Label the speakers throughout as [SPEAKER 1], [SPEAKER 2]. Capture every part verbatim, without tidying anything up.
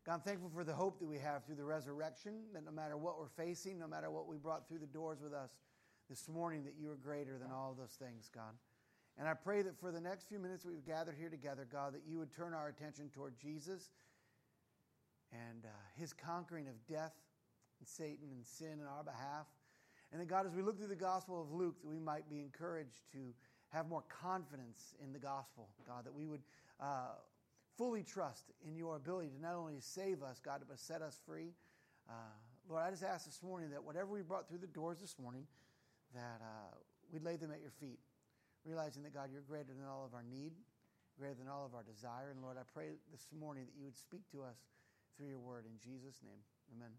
[SPEAKER 1] God, I'm thankful for the hope that we have through the resurrection, that no matter what we're facing, no matter what we brought through the doors with us this morning, that you are greater than all of those things, God. And I pray that for the next few minutes we've gathered here together, God, that you would turn our attention toward Jesus and uh, his conquering of death and Satan and sin on our behalf. And that, God, as we look through the Gospel of Luke, that we might be encouraged to have more confidence in the gospel, God, that we would uh, fully trust in your ability to not only save us, God, but set us free. Uh, Lord, I just ask this morning that whatever we brought through the doors this morning, that uh, we'd lay them at your feet, realizing that, God, you're greater than all of our need, greater than all of our desire. And Lord, I pray this morning that you would speak to us through your word. In Jesus' name, amen.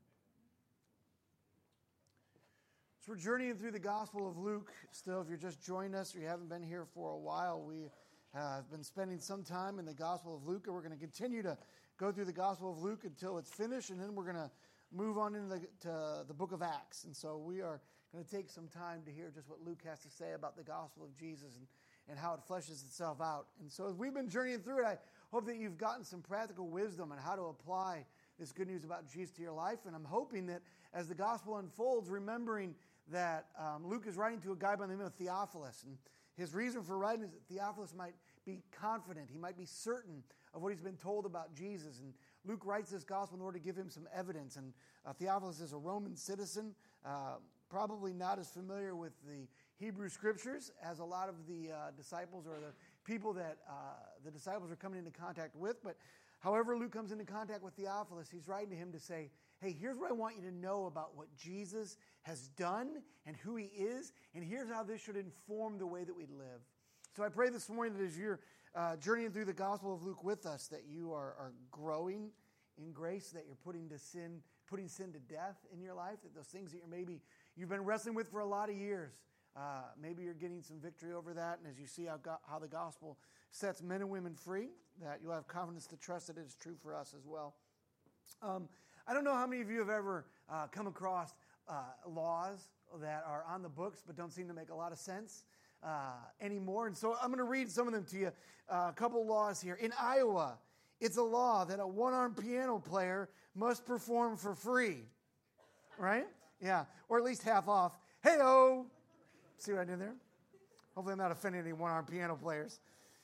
[SPEAKER 1] So we're journeying through the Gospel of Luke. Still, if you're just joining us or you haven't been here for a while, we have been spending some time in the Gospel of Luke, and we're going to continue to go through the Gospel of Luke until it's finished, and then we're going to move on into the, to the book of Acts. And so we are going to take some time to hear just what Luke has to say about the Gospel of Jesus and, and how it fleshes itself out. And so as we've been journeying through it, I hope that you've gotten some practical wisdom on how to apply this good news about Jesus to your life. And I'm hoping that as the Gospel unfolds, remembering that um, Luke is writing to a guy by the name of Theophilus. And his reason for writing is that Theophilus might be confident. He might be certain of what he's been told about Jesus. And Luke writes this gospel in order to give him some evidence. And uh, Theophilus is a Roman citizen, uh, probably not as familiar with the Hebrew Scriptures as a lot of the uh, disciples or the people that uh, the disciples are coming into contact with. But however Luke comes into contact with Theophilus, he's writing to him to say, hey, here's what I want you to know about what Jesus has done and who he is, and here's how this should inform the way that we live. So I pray this morning that as you're uh, journeying through the Gospel of Luke with us, that you are, are growing in grace, that you're putting to sin, putting sin to death in your life, that those things that you're maybe you've been wrestling with for a lot of years, uh, maybe you're getting some victory over that, and as you see how, go- how the gospel sets men and women free, that you'll have confidence to trust that it is true for us as well. Um, I don't know how many of you have ever uh, come across uh, laws that are on the books but don't seem to make a lot of sense uh, anymore. And so I'm going to read some of them to you. Uh, a couple laws here. In Iowa, it's a law that a one-armed piano player must perform for free. Right? Yeah. Or at least half off. Hey-o! See what I did there? Hopefully I'm not offending any one-armed piano players.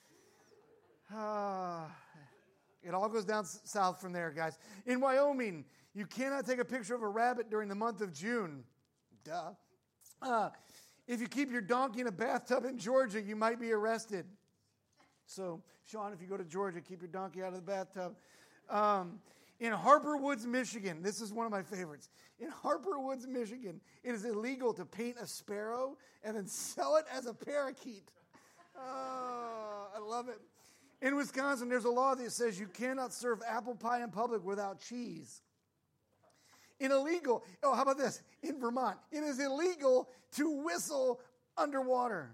[SPEAKER 1] Uh, it all goes down s- south from there, guys. In Wyoming, you cannot take a picture of a rabbit during the month of June. Duh. Uh, if you keep your donkey in a bathtub in Georgia, you might be arrested. So, Sean, if you go to Georgia, keep your donkey out of the bathtub. Um, in Harper Woods, Michigan, this is one of my favorites. In Harper Woods, Michigan, it is illegal to paint a sparrow and then sell it as a parakeet. Oh, I love it. In Wisconsin, there's a law that says you cannot serve apple pie in public without cheese. In illegal, oh, how about this? In Vermont, it is illegal to whistle underwater.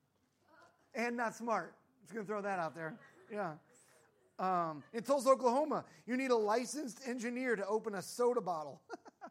[SPEAKER 1] And not smart. I'm just going to throw that out there. Yeah. Um, in Tulsa, Oklahoma, you need a licensed engineer to open a soda bottle.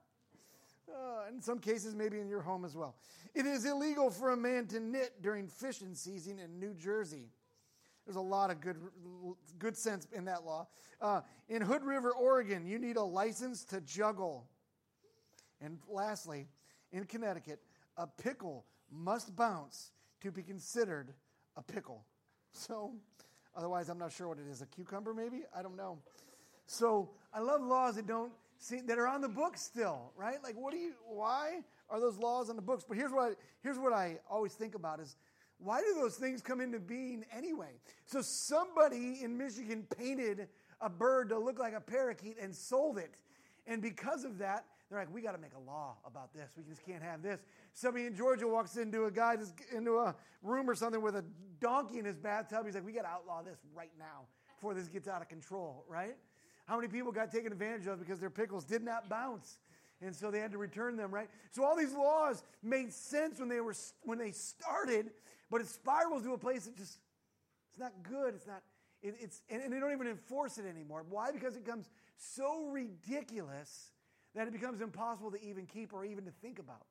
[SPEAKER 1] uh, in some cases, maybe in your home as well. It is illegal for a man to knit during fishing season in New Jersey. There's a lot of good good sense in that law. Uh, in Hood River, Oregon, you need a license to juggle. And lastly, in Connecticut, a pickle must bounce to be considered a pickle. So, otherwise, I'm not sure what it is. A cucumber, maybe? I don't know. So, I love laws that don't see that are on the books still, right? Like, what do you? Why are those laws on the books? But here's what I, here's what I always think about is, why do those things come into being anyway? So somebody in Michigan painted a bird to look like a parakeet and sold it. And because of that, they're like, we got to make a law about this. We just can't have this. Somebody in Georgia walks into a guy into a room or something with a donkey in his bathtub. He's like, we got to outlaw this right now before this gets out of control, right? How many people got taken advantage of because their pickles did not bounce? And so they had to return them, right? So all these laws made sense when they were when they started, but it spirals to a place that just, it's not good. It's not, it, it's, and, and they don't even enforce it anymore. Why? Because it becomes so ridiculous that it becomes impossible to even keep or even to think about.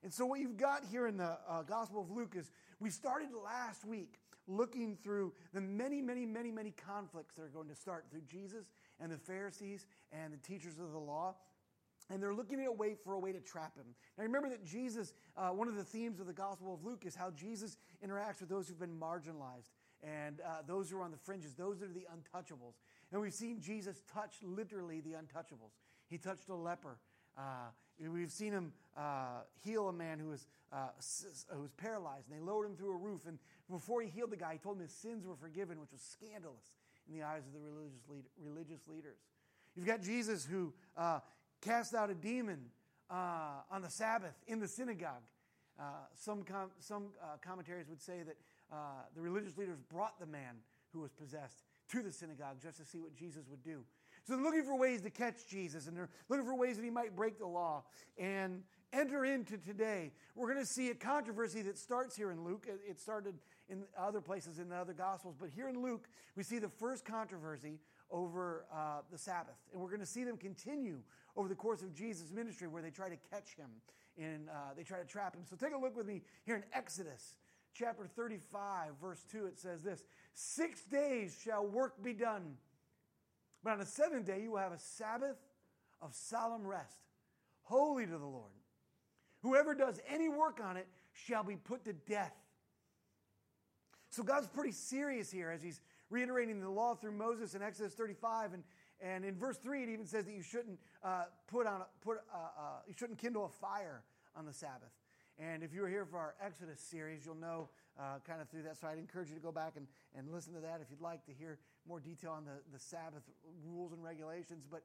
[SPEAKER 1] And so what you've got here in the uh, Gospel of Luke is we started last week looking through the many, many, many, many conflicts that are going to start through Jesus and the Pharisees and the teachers of the law. And they're looking at a way for a way to trap him. Now remember that Jesus, uh, one of the themes of the Gospel of Luke is how Jesus interacts with those who've been marginalized and uh, those who are on the fringes. Those are the untouchables. And we've seen Jesus touch literally the untouchables. He touched a leper. Uh, we've seen him uh, heal a man who was, uh, who was paralyzed, and they lowered him through a roof. And before he healed the guy, he told him his sins were forgiven, which was scandalous in the eyes of the religious lead, religious leaders. You've got Jesus who uh, cast out a demon uh, on the Sabbath in the synagogue. Uh, some com- some uh, commentaries would say that uh, the religious leaders brought the man who was possessed to the synagogue just to see what Jesus would do. So they're looking for ways to catch Jesus, and they're looking for ways that he might break the law and enter into today. We're going to see a controversy that starts here in Luke. It started in other places in the other Gospels, but here in Luke, we see the first controversy over uh, the Sabbath. And we're going to see them continue over the course of Jesus' ministry where they try to catch him and uh, they try to trap him. So take a look with me here in Exodus chapter thirty-five, verse two. It says this: Six days shall work be done, but on the seventh day you will have a Sabbath of solemn rest, holy to the Lord. Whoever does any work on it shall be put to death. So God's pretty serious here as he's reiterating the law through Moses in Exodus thirty-five, and, and in verse three it even says that you shouldn't uh, put on a, put uh, uh, you shouldn't kindle a fire on the Sabbath. And if you were here for our Exodus series, you'll know uh, kind of through that. So I'd encourage you to go back and, and listen to that if you'd like to hear more detail on the, the Sabbath rules and regulations. But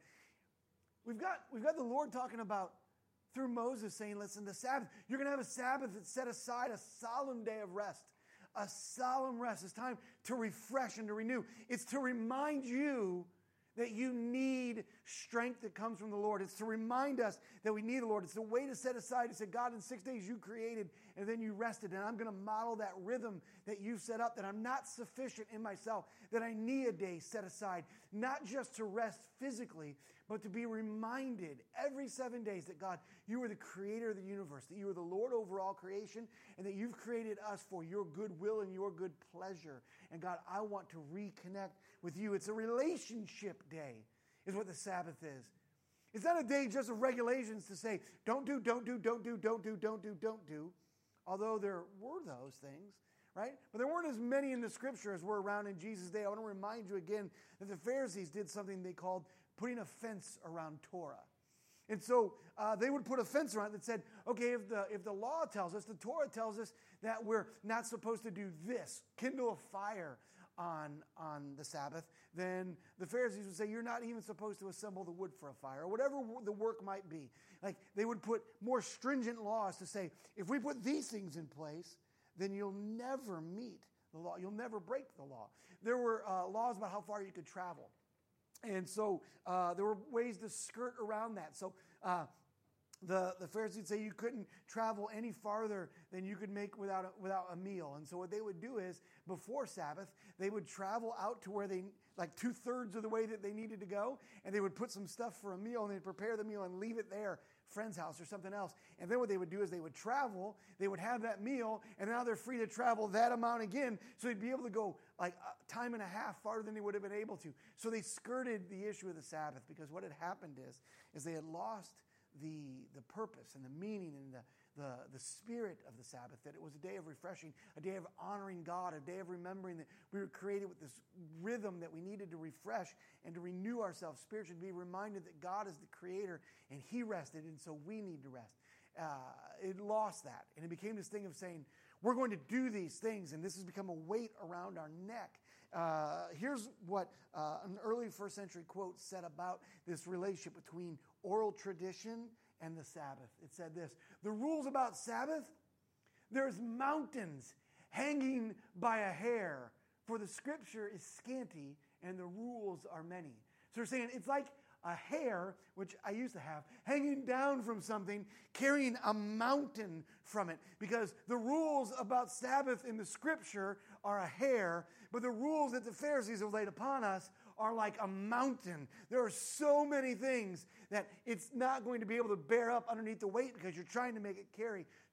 [SPEAKER 1] we've got we've got the Lord talking about through Moses saying, listen, the Sabbath, you're going to have a Sabbath that's set aside, a solemn day of rest. A solemn rest. It's time to refresh and to renew. It's to remind you that you need strength that comes from the Lord. It's to remind us that we need the Lord. It's a way to set aside to say, God, in six days you created and then you rested, and I'm going to model that rhythm that you've set up, that I'm not sufficient in myself, that I need a day set aside, not just to rest physically, but to be reminded every seven days that, God, you are the creator of the universe, that you are the Lord over all creation, and that you've created us for your good will and your good pleasure. And God, I want to reconnect with you. It's a relationship day, is what the Sabbath is. It's not a day just of regulations to say, don't do, don't do, don't do, don't do, don't do, don't do. Although there were those things, right? But there weren't as many in the Scripture as were around in Jesus' day. I want to remind you again that the Pharisees did something they called putting a fence around Torah. And so uh, they would put a fence around it that said, okay, if the if the law tells us, the Torah tells us that we're not supposed to do this, kindle a fire on, on the Sabbath, then the Pharisees would say, you're not even supposed to assemble the wood for a fire, or whatever the work might be. Like, they would put more stringent laws to say, if we put these things in place, then you'll never meet the law. You'll never break the law. There were uh, laws about how far you could travel. And so uh, there were ways to skirt around that. So uh, the, the Pharisees would say you couldn't travel any farther than you could make without a, without a meal. And so what they would do is, before Sabbath, they would travel out to where they, like two-thirds of the way that they needed to go, and they would put some stuff for a meal, and they'd prepare the meal and leave it there, friend's house or something else. And then what they would do is they would travel, they would have that meal, and now they're free to travel that amount again, so they'd be able to go like a time and a half farther than they would have been able to. So they skirted the issue of the Sabbath, because what had happened is, is they had lost the, the purpose and the meaning and the, the, the spirit of the Sabbath, that it was a day of refreshing, a day of honoring God, a day of remembering that we were created with this rhythm that we needed to refresh and to renew ourselves spiritually, to be reminded that God is the creator and he rested, and so we need to rest. Uh, it lost that, and it became this thing of saying, we're going to do these things, and this has become a weight around our neck. Uh, here's what uh, an early first century quote said about this relationship between oral tradition and the Sabbath. It said this: the rules about Sabbath, there's mountains hanging by a hair, for the scripture is scanty and the rules are many. So they're saying it's like a hair, which I used to have, hanging down from something, carrying a mountain from it. Because the rules about Sabbath in the scripture are a hair, but the rules that the Pharisees have laid upon us are like a mountain. There are so many things that it's not going to be able to bear up underneath the weight, because you're trying to make it carry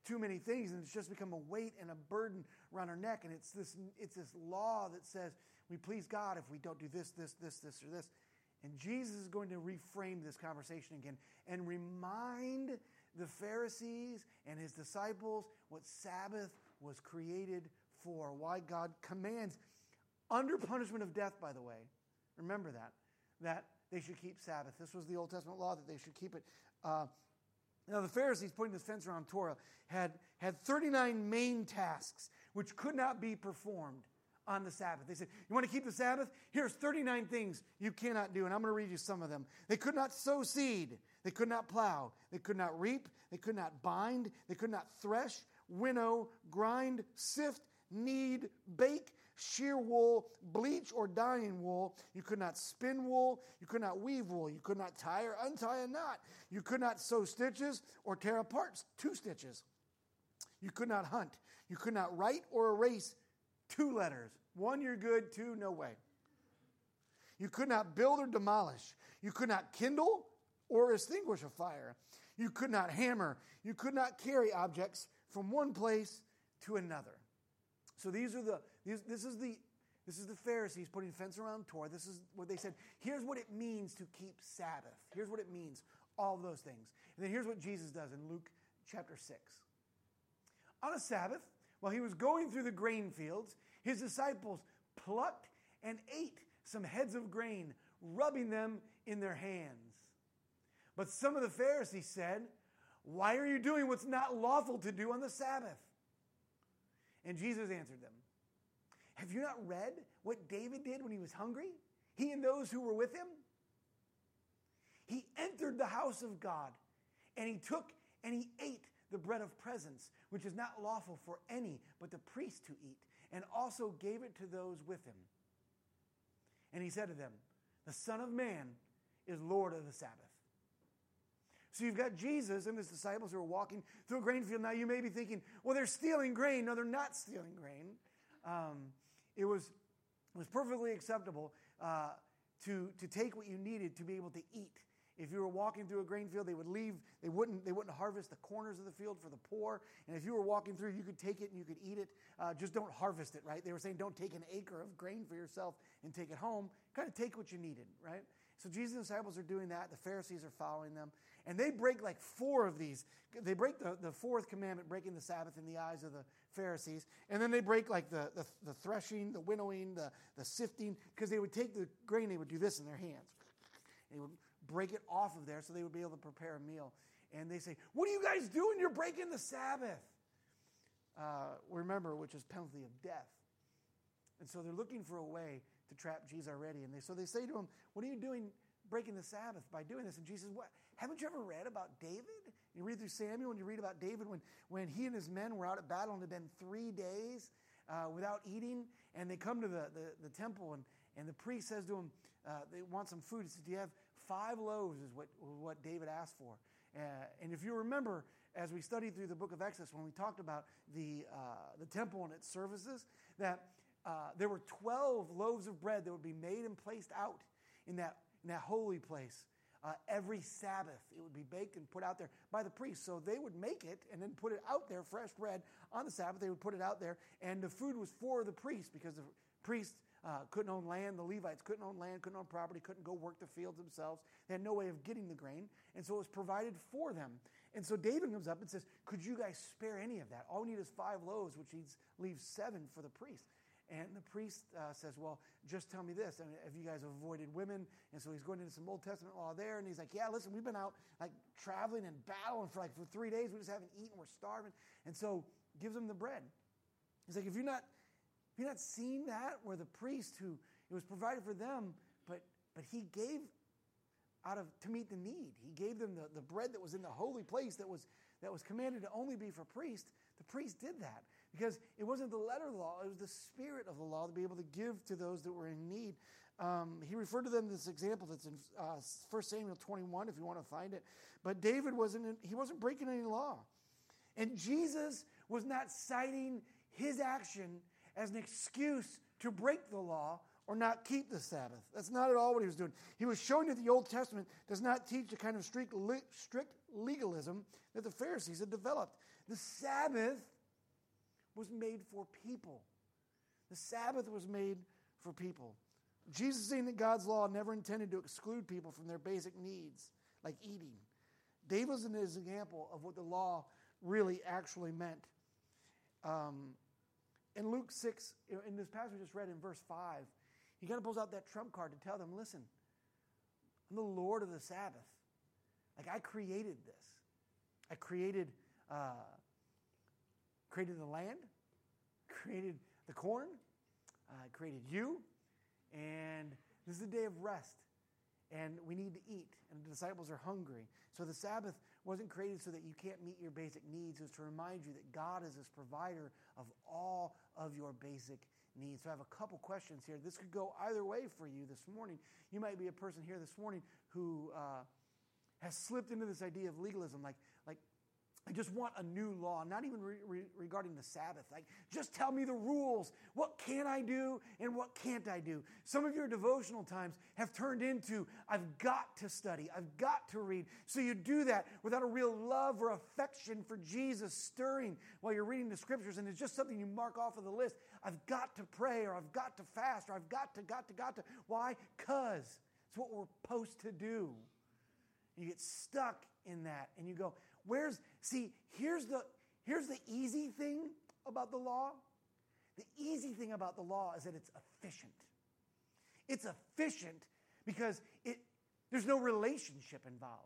[SPEAKER 1] too many things, and it's just become a weight and a burden around our neck. And it's this, it's this law that says we please God if we don't do this, this, this, this, or this. And Jesus is going to reframe this conversation again and remind the Pharisees and his disciples what Sabbath was created for, why God commands, under punishment of death, by the way. Remember that, that they should keep Sabbath. This was the Old Testament law that they should keep it. Uh, now, the Pharisees, putting this fence around Torah, had, had thirty-nine main tasks which could not be performed on the Sabbath. They said, you want to keep the Sabbath? Here's thirty-nine things you cannot do, and I'm going to read you some of them. They could not sow seed. They could not plow. They could not reap. They could not bind. They could not thresh, winnow, grind, sift, knead, bake, shear wool, bleach or dye in wool. You could not spin wool. You could not weave wool. You could not tie or untie a knot. You could not sew stitches or tear apart two stitches. You could not hunt. You could not write or erase two letters. One, you're good. Two, no way. You could not build or demolish. You could not kindle or extinguish a fire. You could not hammer. You could not carry objects from one place to another. So these are the these, this is the this is the Pharisees putting a fence around Torah. This is what they said. Here's what it means to keep Sabbath. Here's what it means. All of those things. And then here's what Jesus does in Luke chapter six. On a Sabbath, while he was going through the grain fields, his disciples plucked and ate some heads of grain, rubbing them in their hands. But some of the Pharisees said, why are you doing what's not lawful to do on the Sabbath? And Jesus answered them, have you not read what David did when he was hungry? He and those who were with him? He entered the house of God, and he took and he ate the bread of presence, which is not lawful for any but the priest to eat, and also gave it to those with him. And he said to them, the Son of Man is Lord of the Sabbath. So you've got Jesus and his disciples who are walking through a grain field. Now you may be thinking, well, they're stealing grain. No, they're not stealing grain. Um, it was it was perfectly acceptable uh, to to take what you needed to be able to eat. If you were walking through a grain field, they would leave. They wouldn't. They wouldn't harvest the corners of the field for the poor. And if you were walking through, you could take it and you could eat it. Uh, just don't harvest it, right? They were saying, don't take an acre of grain for yourself and take it home. Kind of take what you needed, right? So Jesus' disciples are doing that. The Pharisees are following them. And they break like four of these. They break the, the fourth commandment, breaking the Sabbath in the eyes of the Pharisees. And then they break like the, the, the threshing, the winnowing, the, the sifting, because they would take the grain, they would do this in their hands. They would break it off of there so they would be able to prepare a meal. And they say, what are you guys doing? You're breaking the Sabbath. Uh, remember, which is penalty of death. And so they're looking for a way to trap Jesus already. And they, so they say to him, what are you doing breaking the Sabbath by doing this? And Jesus says, what? Haven't you ever read about David? You read through Samuel and you read about David when, when he and his men were out at battle and it had been three days uh, without eating. And they come to the, the, the temple and, and the priest says to him, uh, they want some food. He says, do you have five loaves is what, what David asked for. Uh, and if you remember, as we studied through the book of Exodus, when we talked about the, uh, the temple and its services, that uh, there were twelve loaves of bread that would be made and placed out in that, in that holy place. Uh, every Sabbath, it would be baked and put out there by the priest. So they would make it and then put it out there, fresh bread, on the Sabbath. They would put it out there, and the food was for the priest because the priest uh, couldn't own land. The Levites couldn't own land, couldn't own property, couldn't go work the fields themselves. They had no way of getting the grain, and so it was provided for them. And so David comes up and says, could you guys spare any of that? All we need is five loaves, which he leaves seven for the priest. And the priest uh, says, well, just tell me this. I mean, have you guys avoided women? And so he's going into some Old Testament law there. And he's like, yeah, listen, we've been out like traveling and battling for like for three days. We just haven't eaten. We're starving. And so gives them the bread. He's like, if you're not, if you're not seeing that, where the priest who, it was provided for them, but but he gave out of, to meet the need. He gave them the, the bread that was in the holy place that was that was commanded to only be for priests. The priest did that because it wasn't the letter of the law, it was the spirit of the law to be able to give to those that were in need. Um, he referred to them this example that's in uh, First Samuel twenty-one, if you want to find it. But David wasn't, in, he wasn't breaking any law. And Jesus was not citing his action as an excuse to break the law or not keep the Sabbath. That's not at all what he was doing. He was showing that the Old Testament does not teach the kind of strict, strict legalism that the Pharisees had developed. The Sabbath was made for people. The Sabbath was made for people. Jesus saying that God's law never intended to exclude people from their basic needs, like eating. David was an example of what the law really actually meant. Um, in Luke six, in this passage we just read in verse five, he kind of pulls out that trump card to tell them, listen, I'm the Lord of the Sabbath. Like, I created this. I created, uh, created the land, created the corn, I uh, created you, and this is a day of rest. And we need to eat, and the disciples are hungry. So the Sabbath wasn't created so that you can't meet your basic needs. It was to remind you that God is this provider of all of your basic needs. So I have a couple questions here. This could go either way for you this morning. You might be a person here this morning who uh, has slipped into this idea of legalism, like, like I just want a new law, not even re- re- regarding the Sabbath. Like, just tell me the rules. What can I do and what can't I do? Some of your devotional times have turned into, I've got to study, I've got to read. So you do that without a real love or affection for Jesus stirring while you're reading the scriptures, and it's just something you mark off of the list. I've got to pray, or I've got to fast, or I've got to, got to, got to. Why? Because it's what we're supposed to do. You get stuck in that, and you go, Where's, see, here's the, here's the easy thing about the law. The easy thing about the law is that it's efficient. It's efficient because it, there's no relationship involved.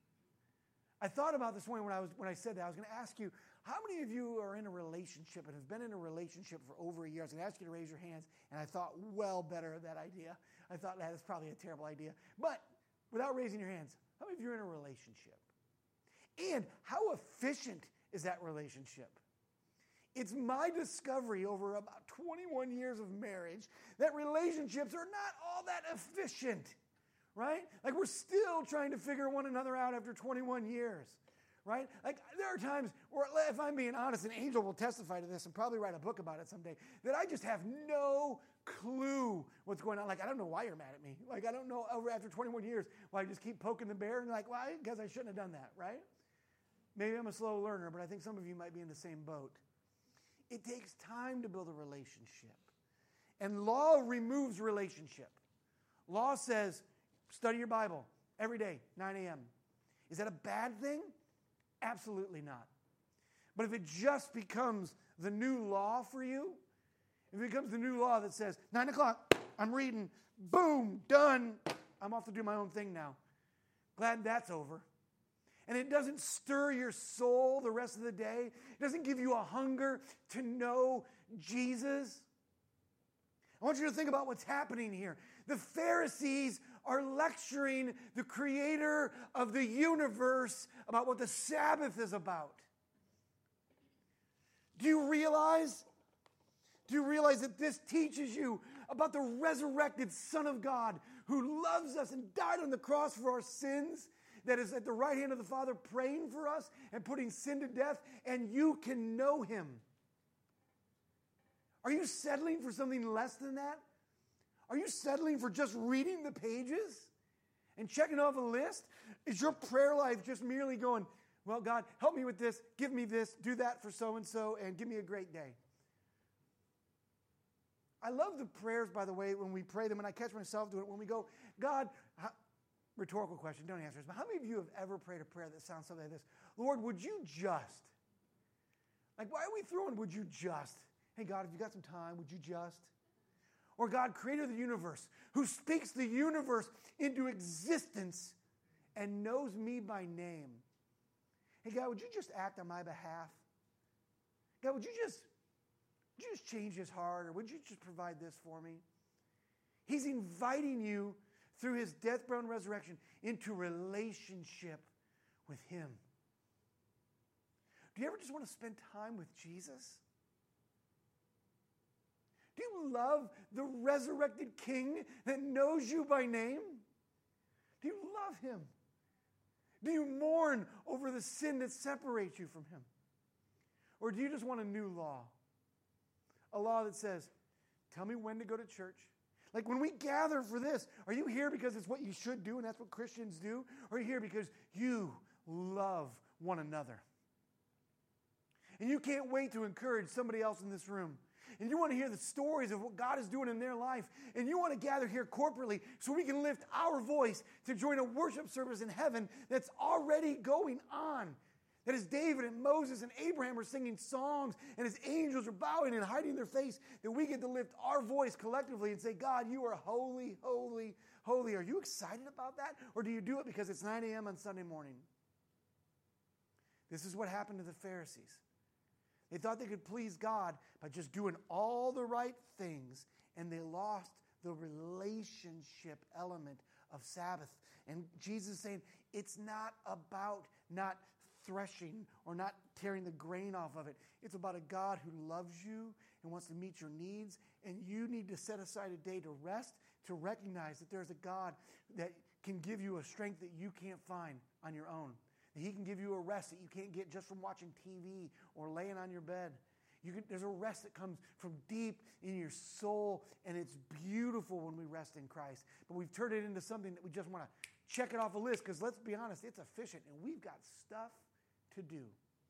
[SPEAKER 1] I thought about this morning when I was when I said that. I was going to ask you, how many of you are in a relationship and have been in a relationship for over a year? I was going to ask you to raise your hands, and I thought well better of that idea. I thought that is probably a terrible idea. But without raising your hands, how many of you are in a relationship? And how efficient is that relationship? It's my discovery over about twenty-one years of marriage that relationships are not all that efficient, right? Like, we're still trying to figure one another out after twenty-one years, right? Like, there are times where, if I'm being honest, and Angel will testify to this and probably write a book about it someday, that I just have no clue what's going on. Like, I don't know why you're mad at me. Like, I don't know over after twenty-one years why I just keep poking the bear and like, why? Because I shouldn't have done that, right? Maybe I'm a slow learner, but I think some of you might be in the same boat. It takes time to build a relationship. And law removes relationship. Law says, study your Bible every day, nine a.m. Is that a bad thing? Absolutely not. But if it just becomes the new law for you, if it becomes the new law that says, nine o'clock, I'm reading, boom, done, I'm off to do my own thing now. Glad that's over. And it doesn't stir your soul the rest of the day. It doesn't give you a hunger to know Jesus. I want you to think about what's happening here. The Pharisees are lecturing the creator of the universe about what the Sabbath is about. Do you realize? Do you realize that this teaches you about the resurrected Son of God who loves us and died on the cross for our sins? That is at the right hand of the Father praying for us and putting sin to death, and you can know him. Are you settling for something less than that? Are you settling for just reading the pages and checking off a list? Is your prayer life just merely going, well, God, help me with this, give me this, do that for so-and-so, and give me a great day? I love the prayers, by the way, when we pray them, and I catch myself doing it, when we go, God, how, rhetorical question, don't answer this, but how many of you have ever prayed a prayer that sounds something like this? Lord, would you just? Like, why are we throwing would you just? Hey, God, if you got some time, would you just? Or God, creator of the universe, who speaks the universe into existence and knows me by name. Hey, God, would you just act on my behalf? God, would you just, would you just change his heart, or would you just provide this for me? He's inviting you through his death, burial, and resurrection into relationship with him. Do you ever just want to spend time with Jesus? Do you love the resurrected King that knows you by name? Do you love him? Do you mourn over the sin that separates you from him? Or do you just want a new law? A law that says, tell me when to go to church. Like, when we gather for this, are you here because it's what you should do and that's what Christians do? Or are you here because you love one another? And you can't wait to encourage somebody else in this room. And you want to hear the stories of what God is doing in their life. And you want to gather here corporately so we can lift our voice to join a worship service in heaven that's already going on. That as David and Moses and Abraham are singing songs and as angels are bowing and hiding their face, that we get to lift our voice collectively and say, God, you are holy, holy, holy. Are you excited about that? Or do you do it because it's nine a.m. on Sunday morning? This is what happened to the Pharisees. They thought they could please God by just doing all the right things, and they lost the relationship element of Sabbath. And Jesus is saying, it's not about not threshing or not tearing the grain off of it. It's about a God who loves you and wants to meet your needs, and you need to set aside a day to rest, to recognize that there's a God that can give you a strength that you can't find on your own. That He can give you a rest that you can't get just from watching T V or laying on your bed. You can, there's a rest that comes from deep in your soul, and it's beautiful when we rest in Christ. But we've turned it into something that we just want to check it off a list, because let's be honest, it's efficient, and we've got stuff to do.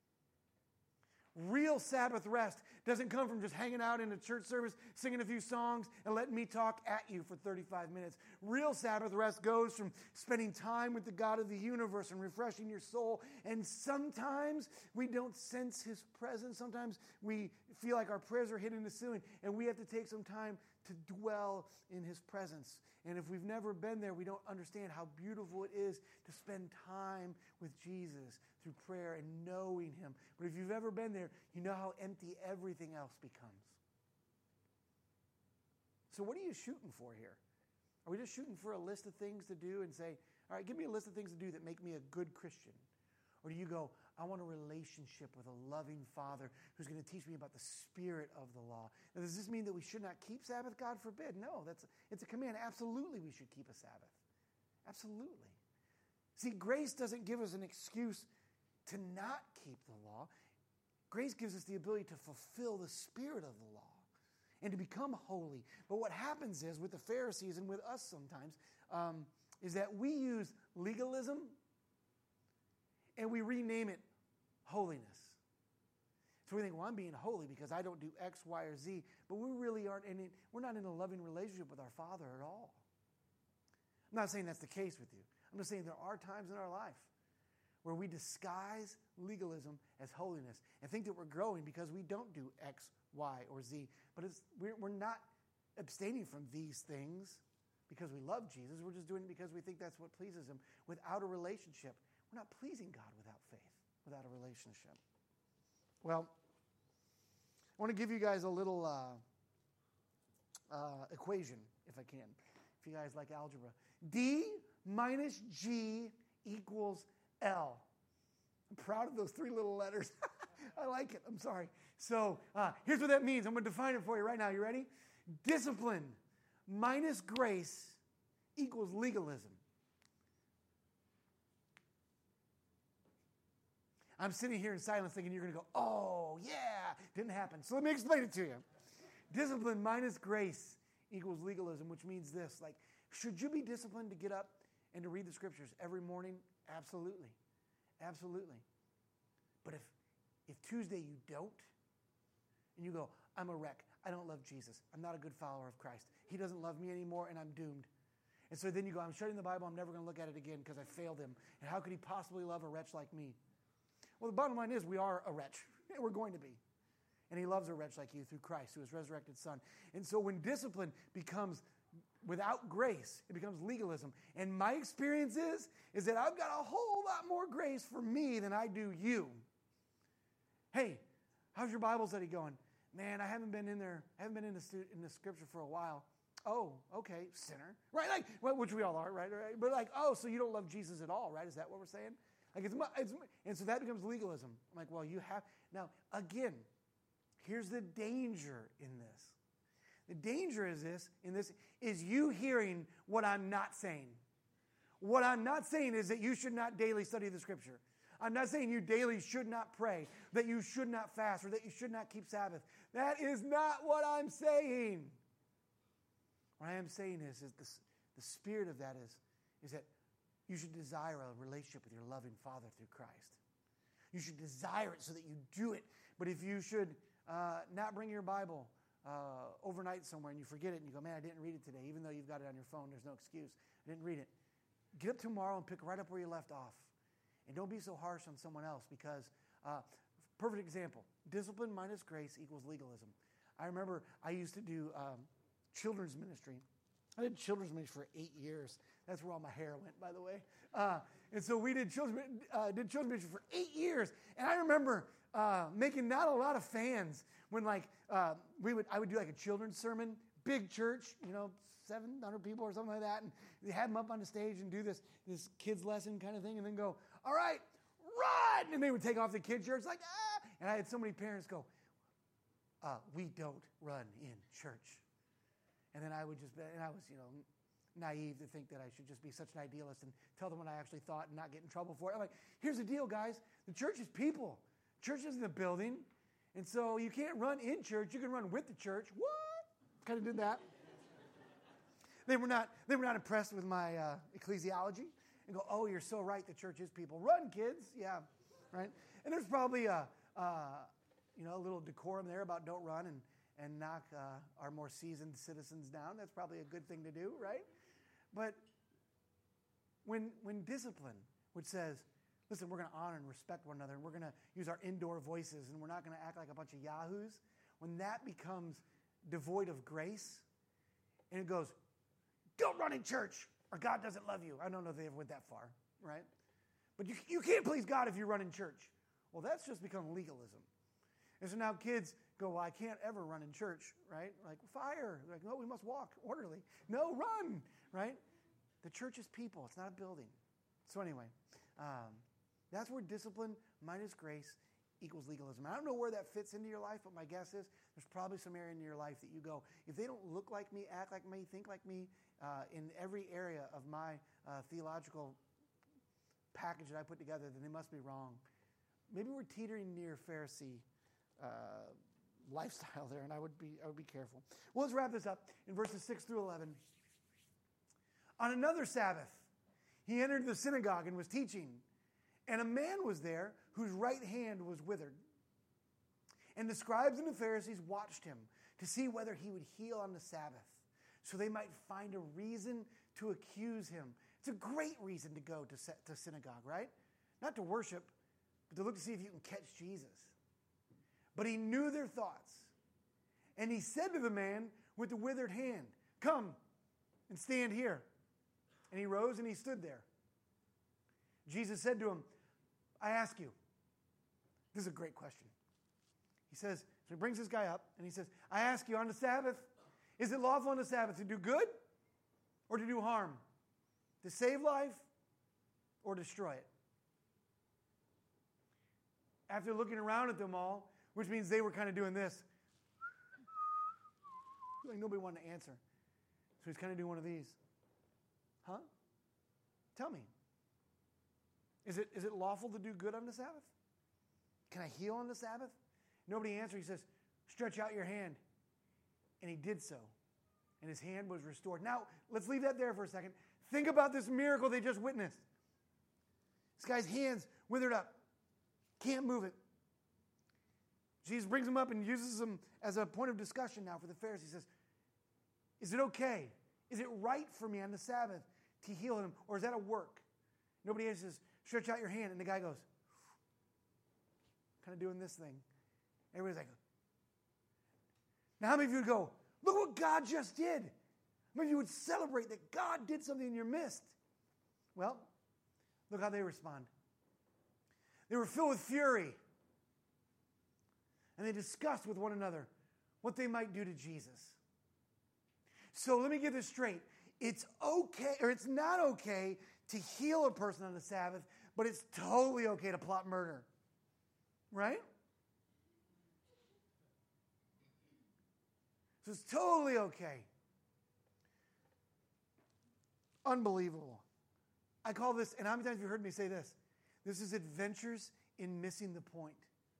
[SPEAKER 1] Real Sabbath rest doesn't come from just hanging out in a church service, singing a few songs, and letting me talk at you for thirty-five minutes. Real Sabbath rest goes from spending time with the God of the universe and refreshing your soul. And sometimes we don't sense His presence. Sometimes we feel like our prayers are hitting the ceiling, and we have to take some time to dwell in His presence. And if we've never been there, we don't understand how beautiful it is to spend time with Jesus through prayer and knowing Him. But if you've ever been there, you know how empty everything else becomes. So what are you shooting for here? Are we just shooting for a list of things to do and say, all right, give me a list of things to do that make me a good Christian? Or do you go, I want a relationship with a loving Father who's going to teach me about the spirit of the law? Now, does this mean that we should not keep Sabbath? God forbid. No, that's it's a command. Absolutely we should keep a Sabbath. Absolutely. See, grace doesn't give us an excuse to not keep the law. Grace gives us the ability to fulfill the spirit of the law and to become holy. But what happens is, with the Pharisees and with us sometimes, um, is that we use legalism and we rename it holiness. So we think, well, I'm being holy because I don't do X, Y, or Z. But we really aren't in it. We're not in a loving relationship with our Father at all. I'm not saying that's the case with you. I'm just saying there are times in our life where we disguise legalism as holiness and think that we're growing because we don't do X, Y, or Z. But it's, we're, we're not abstaining from these things because we love Jesus. We're just doing it because we think that's what pleases Him. Without a relationship, we're not pleasing God without faith, without a relationship. Well, I want to give you guys a little uh, uh, equation, if I can, if you guys like algebra. D minus G equals L. I'm proud of those three little letters. I like it. I'm sorry. So uh, here's what that means. I'm going to define it for you right now. You ready? Discipline minus grace equals legalism. I'm sitting here in silence thinking you're going to go, oh, yeah, didn't happen. So let me explain it to you. Discipline minus grace equals legalism, which means this. Like, should you be disciplined to get up and to read the scriptures every morning? Absolutely. Absolutely. But if, if Tuesday you don't, and you go, I'm a wreck. I don't love Jesus. I'm not a good follower of Christ. He doesn't love me anymore, and I'm doomed. And so then you go, I'm shutting the Bible. I'm never going to look at it again because I failed Him. And how could He possibly love a wretch like me? Well, the bottom line is we are a wretch. We're going to be. And He loves a wretch like you through Christ, who is resurrected Son. And so when discipline becomes without grace, it becomes legalism. And my experience is, is that I've got a whole lot more grace for me than I do you. Hey, how's your Bible study going? Man, I haven't been in there, I haven't been in the, stu- in the scripture for a while. Oh, okay, sinner. Right? Like, well, which we all are, right? right? But like, oh, so you don't love Jesus at all, right? Is that what we're saying? Like it's, it's, and so that becomes legalism. I'm like, well, you have, now, again, here's the danger in this. The danger is this, in this, is you hearing what I'm not saying. What I'm not saying is that you should not daily study the scripture. I'm not saying you daily should not pray, that you should not fast, or that you should not keep Sabbath. That is not what I'm saying. What I am saying is, is the, the spirit of that is, is that you should desire a relationship with your loving Father through Christ. You should desire it so that you do it But if you should uh, not bring your Bible uh, overnight somewhere and you forget it and you go, man, I didn't read it today, even though you've got it on your phone, there's no excuse. I didn't read it. Get up tomorrow and pick right up where you left off. And don't be so harsh on someone else because, uh, perfect example, discipline minus grace equals legalism. I remember I used to do um, children's ministry. I did children's ministry for eight years. That's where all my hair went, by the way. Uh, and so we did children's, uh, did children's ministry for eight years. And I remember uh, making not a lot of fans when, like, uh, we would I would do like a children's sermon, big church, you know, seven hundred people or something like that, and they have them up on the stage and do this this kids lesson kind of thing, and then go, all right, run! And they would take off the kids' shirts like, ah! And I had so many parents go, uh, we don't run in church. And then I would just, and I was, you know, naive to think that I should just be such an idealist and tell them what I actually thought and not get in trouble for it. I'm like, here's the deal, guys. The church is people. Church isn't a building. And so you can't run in church. You can run with the church. What? Kind of did that. They were not, they were not impressed with my uh, ecclesiology and go, oh, you're so right. The church is people. Run, kids. Yeah, right? And there's probably a, uh, you know, a little decorum there about don't run and, and knock uh, our more seasoned citizens down. That's probably a good thing to do, right? But when when discipline, which says, listen, we're going to honor and respect one another, and we're going to use our indoor voices, and we're not going to act like a bunch of yahoos, when that becomes devoid of grace, and it goes, don't run in church, or God doesn't love you. I don't know if they ever went that far, right? But you, you can't please God if you run in church. Well, that's just become legalism. And so now kids go, well, I can't ever run in church, right? Like, fire. Like, no, we must walk orderly. No, run, right? The church is people. It's not a building. So anyway, um, that's where discipline minus grace equals legalism. I don't know where that fits into your life, but my guess is there's probably some area in your life that you go, if they don't look like me, act like me, think like me, uh, in every area of my uh, theological package that I put together, then they must be wrong. Maybe we're teetering near Pharisee uh, lifestyle there, and I would be I would be careful. Well, let's wrap this up in verses six through eleven. On another Sabbath, he entered the synagogue and was teaching, and a man was there whose right hand was withered. And the scribes and the Pharisees watched him to see whether he would heal on the Sabbath, so they might find a reason to accuse him. It's a great reason to go to, to synagogue, right? Not to worship, but to look to see if you can catch Jesus. But he knew their thoughts. And he said to the man with the withered hand, come and stand here. And he rose and he stood there. Jesus said to him, I ask you, this is a great question. He says, so he brings this guy up and he says, I ask you on the Sabbath, is it lawful on the Sabbath to do good or to do harm? To save life or destroy it? After looking around at them all, which means they were kind of doing this. Like nobody wanted to answer. So he's kind of doing one of these. Huh? Tell me. Is it, is it lawful to do good on the Sabbath? Can I heal on the Sabbath? Nobody answered. He says, stretch out your hand. And he did so. And his hand was restored. Now, let's leave that there for a second. Think about this miracle they just witnessed. This guy's hands withered up. Can't move it. Jesus brings him up and uses him as a point of discussion now for the Pharisees. He says, is it okay? Is it right for me on the Sabbath to heal him? Or is that a work? Nobody answers, stretch out your hand. And the guy goes, kind of doing this thing. Everybody's like, now how many of you would go, look what God just did? How many of you would celebrate that God did something in your midst? Well, look how they respond. They were filled with fury. And they discussed with one another what they might do to Jesus. So let me get this straight. It's okay, or it's not okay to heal a person on the Sabbath, but it's totally okay to plot murder. Right? So it's totally okay. Unbelievable. I call this, and how many times have you heard me say this? This is adventures in missing the point.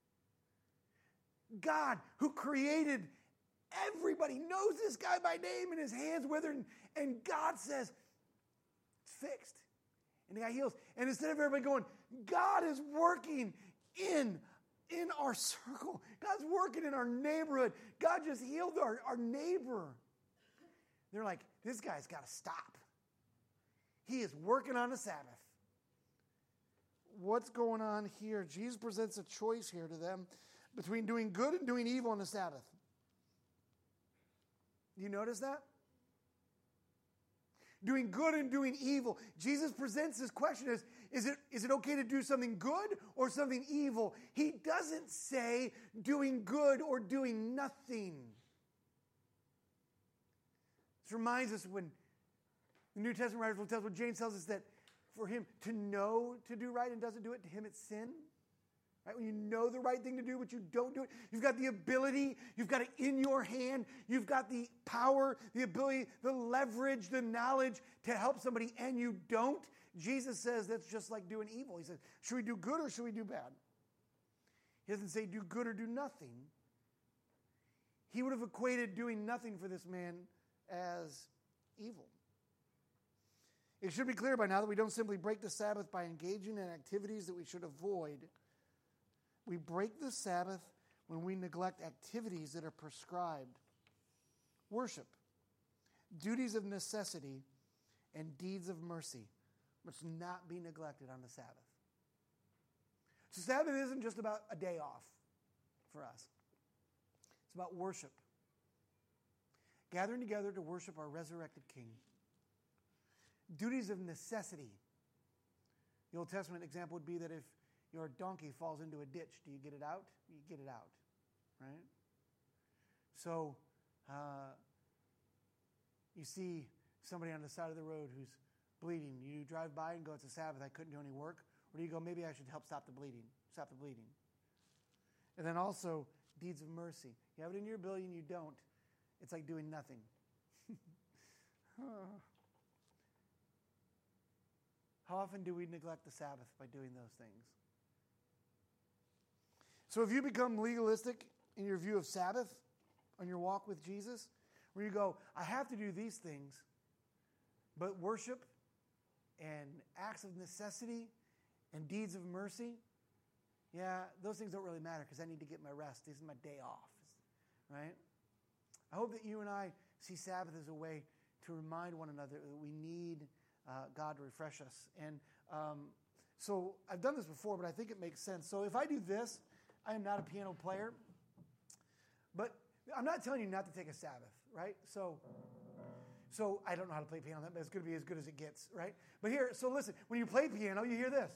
[SPEAKER 1] God, who created everybody, knows this guy by name and his hands withered, and, and God says, it's fixed. And the guy heals. And instead of everybody going, God is working in in our circle. God's working in our neighborhood. God just healed our, our neighbor. They're like, this guy's got to stop. He is working on the Sabbath. What's going on here? Jesus presents a choice here to them between doing good and doing evil on the Sabbath. You notice that? Doing good and doing evil. Jesus presents this question as, is it, is it okay to do something good or something evil? He doesn't say doing good or doing nothing. This reminds us when the New Testament writers will tell us, when James tells us that for him to know to do right and doesn't do it, to him it's sin. Right? When you know the right thing to do, but you don't do it, you've got the ability, you've got it in your hand, you've got the power, the ability, the leverage, the knowledge to help somebody, and you don't. Jesus says that's just like doing evil. He says, should we do good or should we do bad? He doesn't say do good or do nothing. He would have equated doing nothing for this man as evil. It should be clear by now that we don't simply break the Sabbath by engaging in activities that we should avoid. We break the Sabbath when we neglect activities that are prescribed. Worship, duties of necessity, and deeds of mercy must not be neglected on the Sabbath. So Sabbath isn't just about a day off for us. It's about worship. Gathering together to worship our resurrected King. Duties of necessity. The Old Testament example would be that if your donkey falls into a ditch, do you get it out? You get it out, right? So uh, you see somebody on the side of the road who's bleeding. You drive by and go, it's a Sabbath, I couldn't do any work. Or do you go, maybe I should help stop the bleeding, stop the bleeding. And then also, deeds of mercy. You have it in your ability and you don't. It's like doing nothing. How often do we neglect the Sabbath by doing those things? So if you become legalistic in your view of Sabbath on your walk with Jesus, where you go, I have to do these things, but worship and acts of necessity and deeds of mercy, yeah, those things don't really matter because I need to get my rest. This is my day off, right? I hope that you and I see Sabbath as a way to remind one another that we need uh, God to refresh us. And um, so I've done this before, but I think it makes sense. So if I do this, I am not a piano player, but I'm not telling you not to take a Sabbath, right? So, so I don't know how to play piano, but it's going to be as good as it gets, right? But here, so listen, when you play piano, you hear this.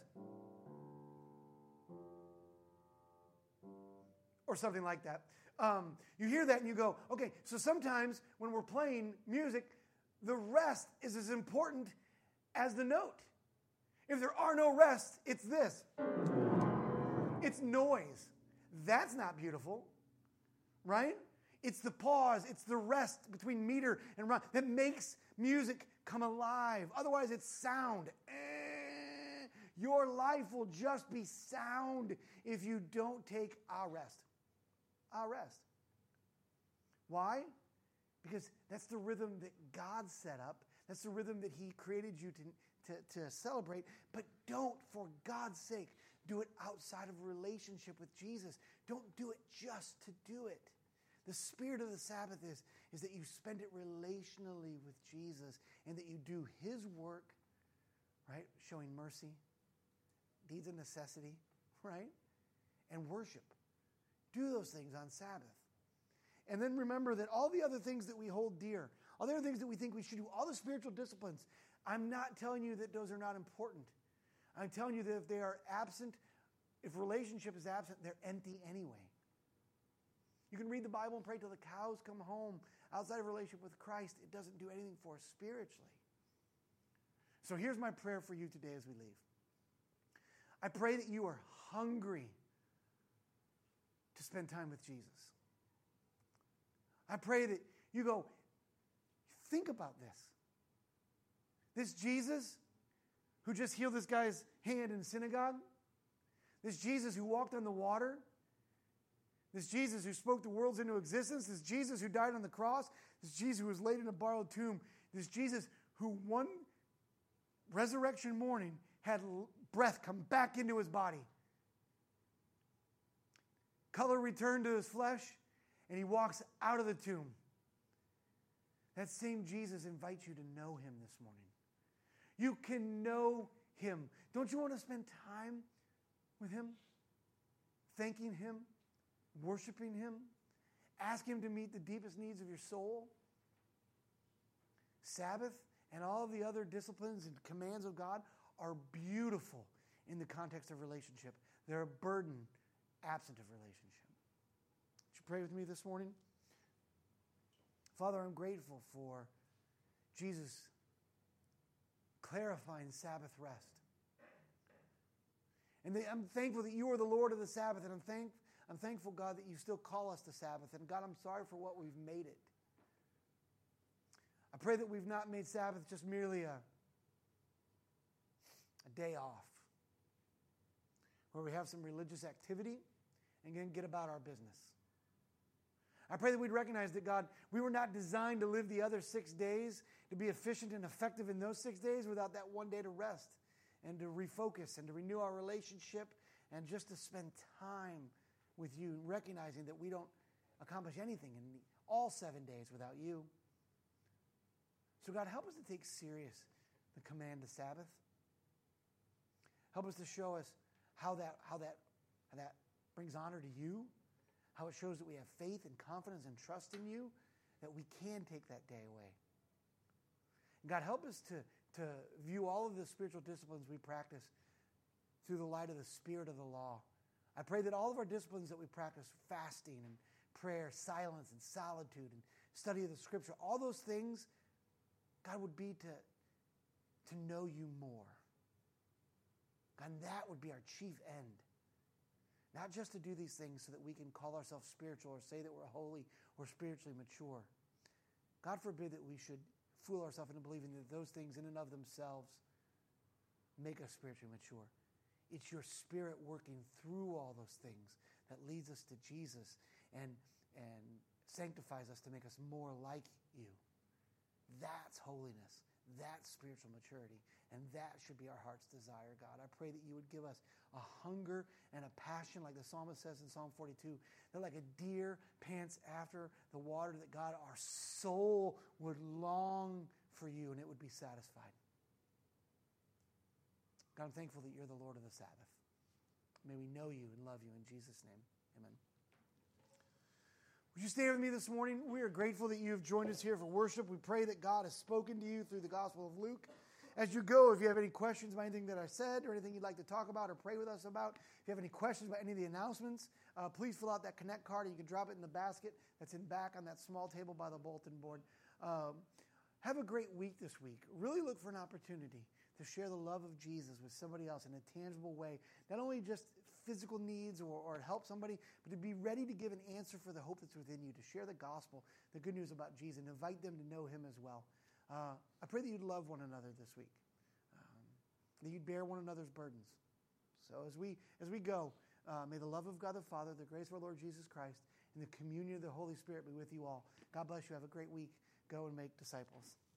[SPEAKER 1] Or something like that. Um, you hear that and you go, okay, so sometimes when we're playing music, the rest is as important as the note. If there are no rests, it's this. It's noise. That's not beautiful, right? It's the pause, it's the rest between meter and rhyme that makes music come alive. Otherwise, it's sound. Eh, your life will just be sound if you don't take a rest. A rest. Why? Because that's the rhythm that God set up. That's the rhythm that He created you to, to, to celebrate. But don't, for God's sake, do it outside of a relationship with Jesus. Don't do it just to do it. The spirit of the Sabbath is, is that you spend it relationally with Jesus and that you do His work, right? Showing mercy, deeds of necessity, right? And worship. Do those things on Sabbath. And then remember that all the other things that we hold dear, all the other things that we think we should do, all the spiritual disciplines, I'm not telling you that those are not important. I'm telling you that if they are absent, if relationship is absent, they're empty anyway. You can read the Bible and pray till the cows come home. Outside of relationship with Christ, it doesn't do anything for us spiritually. So here's my prayer for you today as we leave. I pray that you are hungry to spend time with Jesus. I pray that you go, think about this. This Jesus who just healed this guy's hand in the synagogue, this Jesus who walked on the water, this Jesus who spoke the worlds into existence, this Jesus who died on the cross, this Jesus who was laid in a borrowed tomb, this Jesus who one resurrection morning had breath come back into his body. Color returned to his flesh, and he walks out of the tomb. That same Jesus invites you to know him this morning. You can know him. Don't you want to spend time with him? Thanking him, worshiping him, ask him to meet the deepest needs of your soul? Sabbath and all of the other disciplines and commands of God are beautiful in the context of relationship. They're a burden absent of relationship. Would you pray with me this morning? Father, I'm grateful for Jesus clarifying Sabbath rest. And I'm thankful that you are the Lord of the Sabbath, and I'm, thank, I'm thankful, God, that you still call us to Sabbath. And God, I'm sorry for what we've made it. I pray that we've not made Sabbath just merely a, a day off, where we have some religious activity and then get about our business. I pray that we'd recognize that, God, we were not designed to live the other six days, to be efficient and effective in those six days without that one day to rest and to refocus and to renew our relationship and just to spend time with you, recognizing that we don't accomplish anything in all seven days without you. So, God, help us to take serious the command to Sabbath. Help us to show us how that, how that, how that brings honor to you, how it shows that we have faith and confidence and trust in you, that we can take that day away. And God, help us to, to view all of the spiritual disciplines we practice through the light of the spirit of the law. I pray that all of our disciplines that we practice, fasting and prayer, silence and solitude and study of the scripture, all those things, God, would be to, to know you more. God, that would be our chief end. Not just to do these things so that we can call ourselves spiritual or say that we're holy or spiritually mature. God forbid that we should fool ourselves into believing that those things in and of themselves make us spiritually mature. It's your spirit working through all those things that leads us to Jesus and, and sanctifies us to make us more like you. That's holiness. That's spiritual maturity. And that should be our heart's desire, God. I pray that you would give us a hunger and a passion, like the psalmist says in Psalm forty-two, that like a deer pants after the water, that God, our soul would long for you and it would be satisfied. God, I'm thankful that you're the Lord of the Sabbath. May we know you and love you in Jesus' name. Amen. Would you stay with me this morning? We are grateful that you have joined us here for worship. We pray that God has spoken to you through the Gospel of Luke. As you go, if you have any questions about anything that I said or anything you'd like to talk about or pray with us about, if you have any questions about any of the announcements, uh, please fill out that Connect card and you can drop it in the basket that's in back on that small table by the bulletin board. Um, have a great week this week. Really look for an opportunity to share the love of Jesus with somebody else in a tangible way. Not only just physical needs or, or help somebody, but to be ready to give an answer for the hope that's within you, to share the gospel, the good news about Jesus, and invite them to know him as well. Uh, I pray that you'd love one another this week, um, that you'd bear one another's burdens. So as we as we go, uh, may the love of God the Father, the grace of our Lord Jesus Christ, and the communion of the Holy Spirit be with you all. God bless you. Have a great week. Go and make disciples.